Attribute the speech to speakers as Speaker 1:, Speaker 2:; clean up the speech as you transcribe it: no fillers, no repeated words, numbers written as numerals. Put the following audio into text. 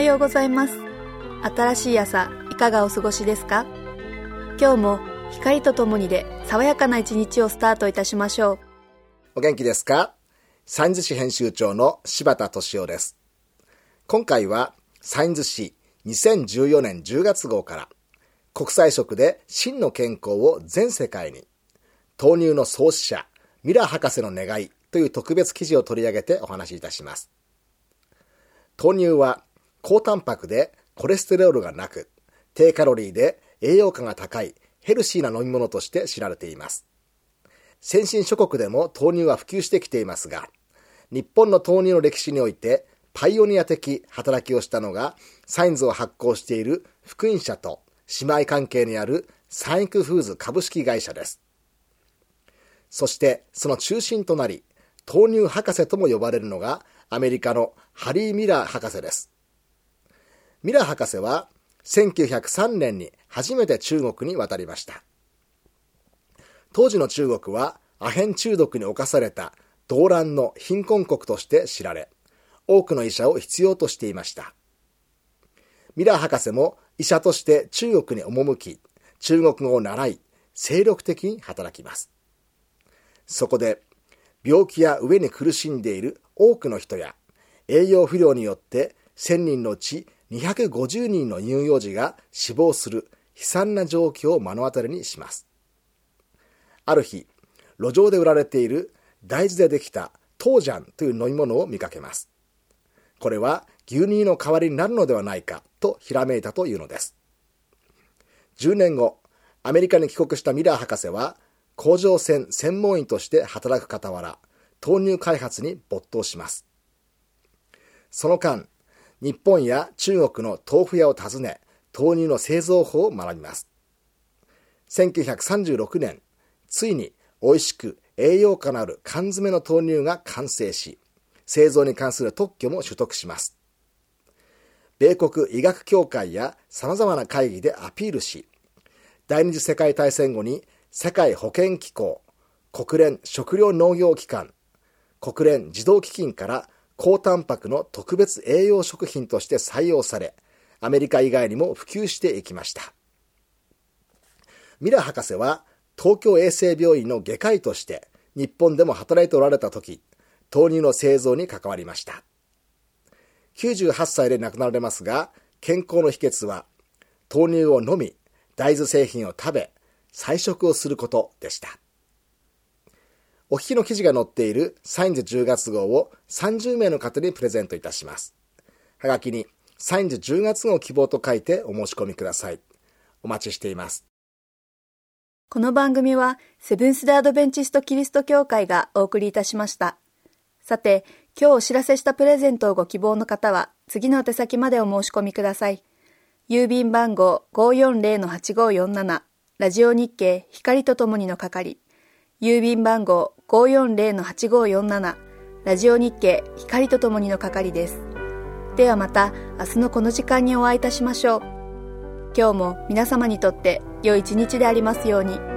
Speaker 1: ようございます。新しい朝、いかがお過ごしですか？今日も光とともにで爽やかな一日をスタートいたしましょう。
Speaker 2: お元気ですか？サインズ紙編集長の柴田俊夫です。今回はサインズ紙2014年10月号から国際色で真の健康を全世界に、豆乳の創始者ミラー博士の願いという特別記事を取り上げてお話しいたします。豆乳は高タンパクでコレステロールがなく、低カロリーで栄養価が高いヘルシーな飲み物として知られています。先進諸国でも豆乳は普及してきていますが、日本の豆乳の歴史においてパイオニア的働きをしたのがサインズを発行している福音社と姉妹関係にあるサンイクフーズ株式会社です。そしてその中心となり、豆乳博士とも呼ばれるのがアメリカのハリー・ミラー博士です。ミラー博士は1903年に初めて中国に渡りました。当時の中国はアヘン中毒に侵された動乱の貧困国として知られ、多くの医者を必要としていました。ミラー博士も医者として中国に赴き、中国語を習い、精力的に働きます。そこで、病気や飢えに苦しんでいる多くの人や、栄養不良によって1000人のうち250人の乳幼児が死亡する悲惨な状況を目の当たりにします。ある日、路上で売られている大豆でできた豆醤という飲み物を見かけます。これは牛乳の代わりになるのではないかとひらめいたというのです。10年後、アメリカに帰国したミラー博士は甲状腺専門医として働く傍ら、豆乳開発に没頭します。その間、日本や中国の豆腐屋を訪ね、豆乳の製造法を学びます。1936年、ついに美味しく栄養価のある缶詰の豆乳が完成し、製造に関する特許も取得します。米国医学協会や様々な会議でアピールし、第二次世界大戦後に世界保健機構、国連食糧農業機関、国連児童基金から高タンパクの特別栄養食品として採用され、アメリカ以外にも普及していきました。ミラー博士は東京衛生病院の外科医として日本でも働いておられた時、豆乳の製造に関わりました。98歳で亡くなられますが、健康の秘訣は豆乳を飲み、大豆製品を食べ、菜食をすることでした。お聞きの記事が載っているサインズ10月号を30名の方にプレゼントいたします。はがきにサインズ10月号希望と書いてお申し込みください。お待ちしています。
Speaker 1: この番組はセブンス・デ・アドベンチスト・キリスト教会がお送りいたしました。さて、今日お知らせしたプレゼントをご希望の方は次の宛先までお申し込みください。郵便番号 540-8547 ラジオ日経光とともにの係。郵便番号 540-8547 ラジオ日経光とともにの係です。ではまた明日のこの時間にお会いいたしましょう。今日も皆様にとって良い一日でありますように。